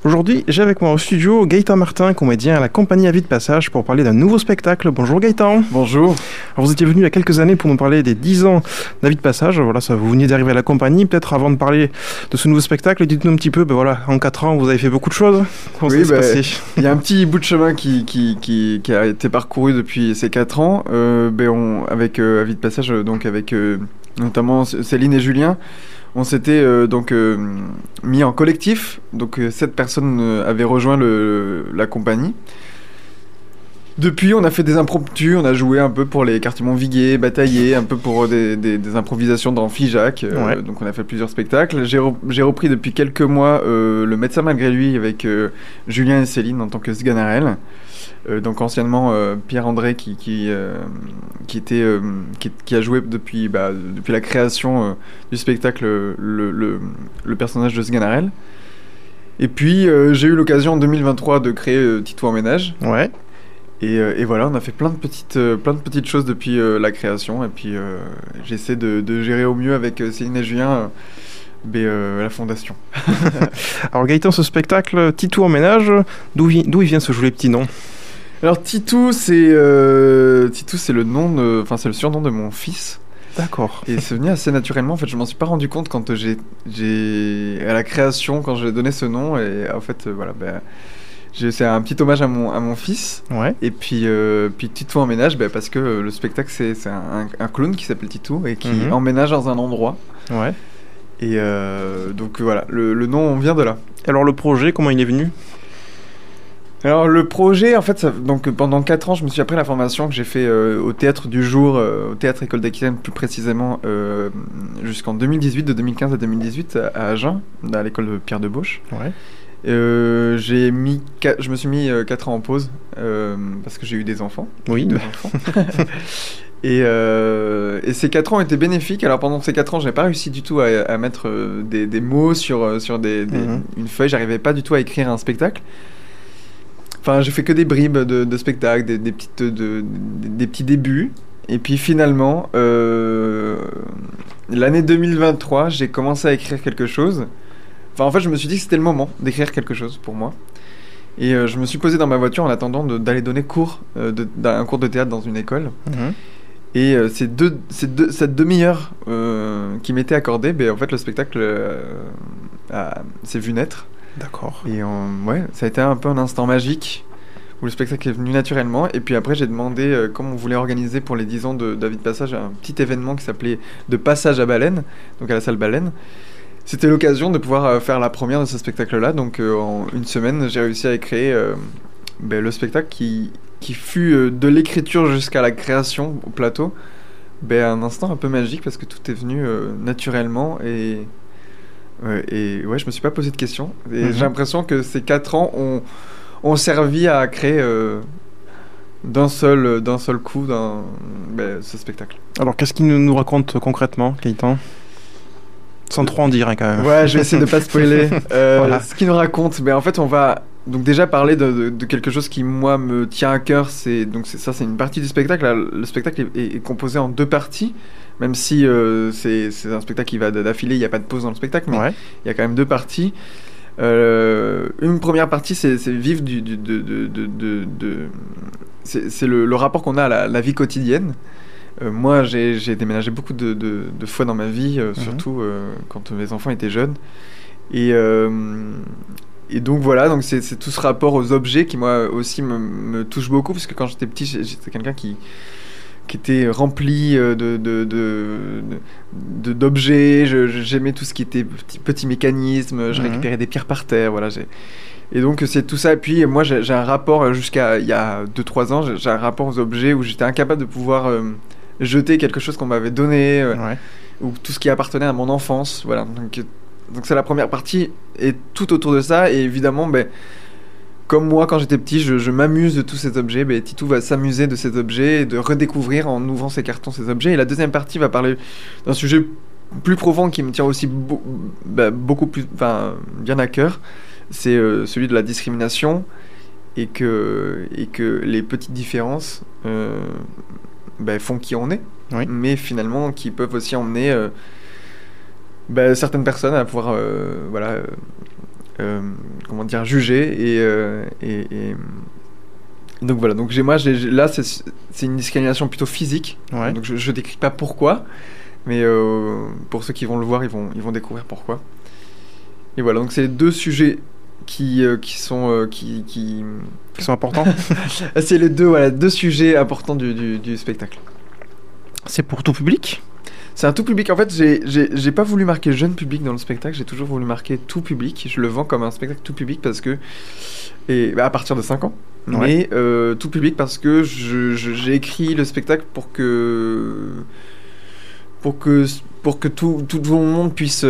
Aujourd'hui, j'ai avec moi au studio Gaëtan Martin, comédien à la compagnie Avis de Passage, pour parler d'un nouveau spectacle. Bonjour Gaëtan. Bonjour. Alors vous étiez venu il y a quelques années pour nous parler des 10 ans d'Avis de Passage. Voilà, ça, vous veniez d'arriver à la compagnie. Peut-être avant de parler de ce nouveau spectacle, dites-nous un petit peu, en 4 ans, vous avez fait beaucoup de choses. Comment ça s'est passé ? Il y a un petit bout de chemin qui a été parcouru depuis ces 4 ans. Avec Avis de Passage, donc avec notamment Céline et Julien, on s'était mis en collectif. Donc 7 personnes avaient rejoint la compagnie. Depuis, on a fait des impromptus, on a joué un peu pour les quartiers Montviguier, bataillé, un peu pour des improvisations dans Figeac. Donc on a fait plusieurs spectacles. J'ai repris depuis quelques mois Le Médecin malgré lui avec Julien et Céline en tant que Sganarelle. Donc anciennement Pierre-André qui a joué depuis la création du spectacle le personnage de Sganarelle. Et puis j'ai eu l'occasion en 2023 de créer Titou en ménage. Ouais. Et voilà, on a fait plein de petites choses depuis la création. Et puis j'essaie de gérer au mieux avec Céline et Julien la fondation. Alors Gaëtan, ce spectacle Titou en ménage, d'où il vient ce joli petit nom ? Alors Titou, c'est le nom c'est le surnom de mon fils. D'accord. Et c'est venu assez naturellement. En fait, je m'en suis pas rendu compte quand j'ai à la création, quand j'ai donné ce nom. Et en fait, c'est un petit hommage à mon fils. Ouais. Et puis Titou emménage parce que le spectacle c'est un clown qui s'appelle Titou et qui emménage dans un endroit. Ouais. Et donc voilà, le nom vient de là. Alors le projet, comment il est venu ? Alors le projet, en fait, donc pendant 4 ans, je me suis appris la formation que j'ai fait au Théâtre du Jour, au Théâtre École d'Aquitaine plus précisément, jusqu'en 2018, de 2015 à 2018 à Agen, à l'école de Pierre Debauche. Ouais. Je me suis mis 4 ans en pause parce que j'ai eu des enfants. Oui. 2 enfants. Et ces 4 ans ont été bénéfiques. Alors pendant ces 4 ans, je n'ai pas réussi du tout à mettre des mots sur une feuille. J'arrivais pas du tout à écrire un spectacle. Enfin, j'ai fait que des bribes de spectacles, des petits débuts. Et puis finalement, l'année 2023, j'ai commencé à écrire quelque chose. Enfin, en fait, je me suis dit que c'était le moment d'écrire quelque chose pour moi. Et je me suis posé dans ma voiture en attendant d'aller donner un cours de théâtre dans une école. Et cette demi-heure qui m'était accordée, en fait, le spectacle s'est vu naître. D'accord. Et ça a été un peu un instant magique où le spectacle est venu naturellement. Et puis après, j'ai demandé comment on voulait organiser pour les 10 ans d'Avis de Passage un petit événement qui s'appelait De Passage à Baleine, donc à la salle Baleine. C'était l'occasion de pouvoir faire la première de ce spectacle-là. Donc en une semaine, j'ai réussi à créer le spectacle qui fut de l'écriture jusqu'à la création au plateau. Un instant un peu magique parce que tout est venu naturellement et je me suis pas posé de questions. Et j'ai l'impression que ces 4 ans ont servi à créer d'un seul coup ce spectacle. Alors qu'est-ce qu'il nous raconte concrètement, Gaëtan ? Sans trop en dire quand même. Ouais, je vais essayer de pas spoiler. Voilà. Ce qu'il nous raconte, en fait, on va donc déjà parler de quelque chose qui moi me tient à cœur. C'est une partie du spectacle. Là, le spectacle est composé en 2 parties, même si c'est un spectacle qui va d'affilée. Il n'y a pas de pause dans le spectacle, mais il y a quand même 2 parties. Une première partie, c'est vivre c'est le rapport qu'on a à la vie quotidienne. Moi, j'ai déménagé beaucoup de fois dans ma vie, surtout quand mes enfants étaient jeunes. Et donc voilà, donc c'est tout ce rapport aux objets qui moi aussi me touche beaucoup, parce que quand j'étais petit, j'étais quelqu'un qui était rempli d'objets. J'aimais tout ce qui était petit mécanisme. Je récupérais des pierres par terre. Voilà, et donc c'est tout ça. Et puis moi, j'ai un rapport jusqu'à il y a 2-3 ans. J'ai un rapport aux objets où j'étais incapable de pouvoir jeter quelque chose qu'on m'avait donné ou tout ce qui appartenait à mon enfance. Voilà. Donc c'est la première partie et tout autour de ça. Et évidemment, comme moi, quand j'étais petit, je m'amuse de tous ces objets. Titou va s'amuser de ces objets et de redécouvrir en ouvrant ses cartons ces objets. Et la deuxième partie va parler d'un sujet plus profond qui me tient aussi beaucoup plus bien à cœur. C'est celui de la discrimination et que les petites différences font qui on est. Oui. Mais finalement, qui peuvent aussi emmener certaines personnes à pouvoir comment dire, jugé et donc voilà. Donc là c'est une discrimination plutôt physique. Ouais. Donc je décris pas pourquoi, mais pour ceux qui vont le voir, ils vont découvrir pourquoi. Et voilà. Donc c'est 2 sujets qui sont importants. C'est les 2 sujets importants du spectacle. C'est pour tout public? C'est un tout public. En fait, j'ai pas voulu marquer jeune public dans le spectacle. J'ai toujours voulu marquer tout public. Je le vends comme un spectacle tout public parce que à partir de 5 ans. Ouais. Mais tout public parce que j'ai écrit le spectacle pour que tout le monde puisse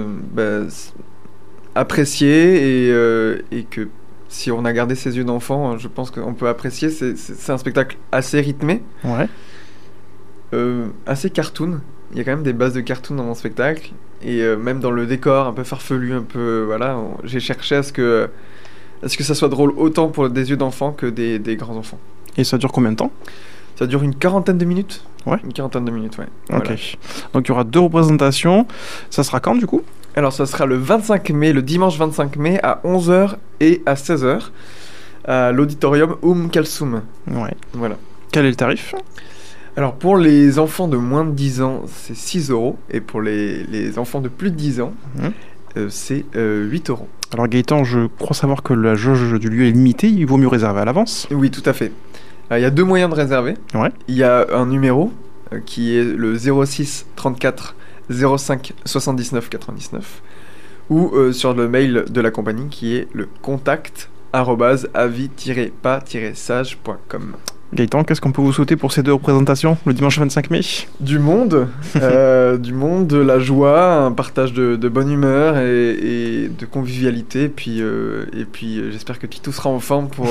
apprécier et que si on a gardé ses yeux d'enfant, je pense qu'on peut apprécier. C'est un spectacle assez rythmé, Ouais. assez cartoon. Il y a quand même des bases de cartoon dans mon spectacle et même dans le décor un peu farfelu, un peu voilà. J'ai cherché à ce que ça soit drôle autant pour des yeux d'enfant que des grands enfants. Et ça dure combien de temps? Ça dure une quarantaine de minutes. Ouais. Une quarantaine de minutes, ouais. Ok. Voilà. Donc il y aura 2 représentations. Ça sera quand du coup? Alors ça sera le dimanche 25 mai à 11h et à 16h à l'auditorium Kalsoum. Ouais. Voilà. Quel est le tarif? Alors pour les enfants de moins de 10 ans, c'est 6 € et pour les enfants de plus de 10 ans, c'est 8 €. Alors Gaëtan, je crois savoir que la jauge du lieu est limitée, il vaut mieux réserver à l'avance. Oui, tout à fait. Il y a 2 moyens de réserver. Ouais. Il y a un numéro qui est le 06 34 05 79 99 ou sur le mail de la compagnie qui est le contact@avis-pas-sage.com. Gaëtan, qu'est-ce qu'on peut vous souhaiter pour ces 2 représentations le dimanche 25 mai? Du monde, de la joie, un partage de bonne humeur et de convivialité. Et puis j'espère que Titou sera en forme pour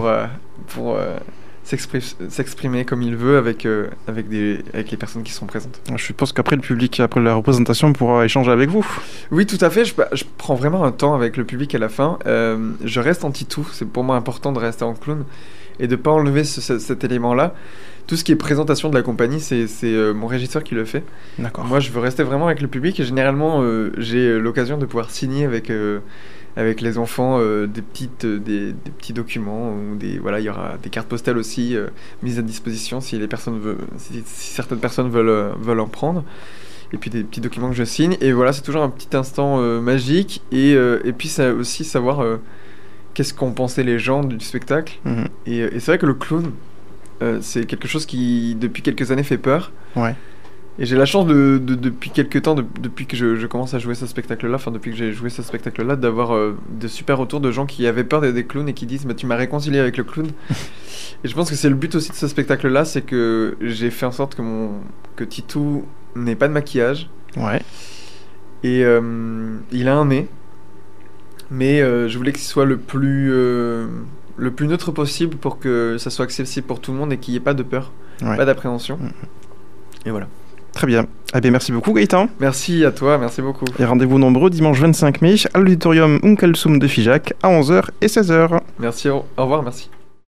s'exprimer comme il veut avec les personnes qui sont présentes. Je suppose qu'après le public, après la représentation, pourra échanger avec vous. Oui, tout à fait. Je prends vraiment un temps avec le public à la fin. Je reste en Titou. C'est pour moi important de rester en clown et de ne pas enlever cet élément-là. Tout ce qui est présentation de la compagnie, c'est mon régisseur qui le fait. D'accord. Moi, je veux rester vraiment avec le public et généralement, j'ai l'occasion de pouvoir signer avec les enfants des petits documents ou voilà, il y aura des cartes postales aussi mises à disposition si certaines personnes veulent en prendre. Et puis des petits documents que je signe et voilà, c'est toujours un petit instant magique et puis ça aussi savoir qu'est-ce qu'ont pensé les gens du spectacle. Et c'est vrai que le clown, c'est quelque chose qui depuis quelques années fait peur. Ouais. Et j'ai la chance depuis quelques temps, depuis que je commence à jouer ce spectacle-là, depuis que j'ai joué ce spectacle-là, d'avoir de super retours de gens qui avaient peur des clowns et qui disent tu m'as réconcilié avec le clown. Et je pense que c'est le but aussi de ce spectacle-là, c'est que j'ai fait en sorte que Titou n'ait pas de maquillage. Ouais. Et il a un nez, mais je voulais que ce soit le plus neutre possible pour que ça soit accessible pour tout le monde et qu'il n'y ait pas de peur, pas d'appréhension. Et voilà. Très bien. Eh bien, merci beaucoup Gaëtan. Merci à toi, merci beaucoup. Et rendez-vous nombreux dimanche 25 mai à l'auditorium Kalsoum de Figeac à 11h et 16h. Merci, au revoir, merci.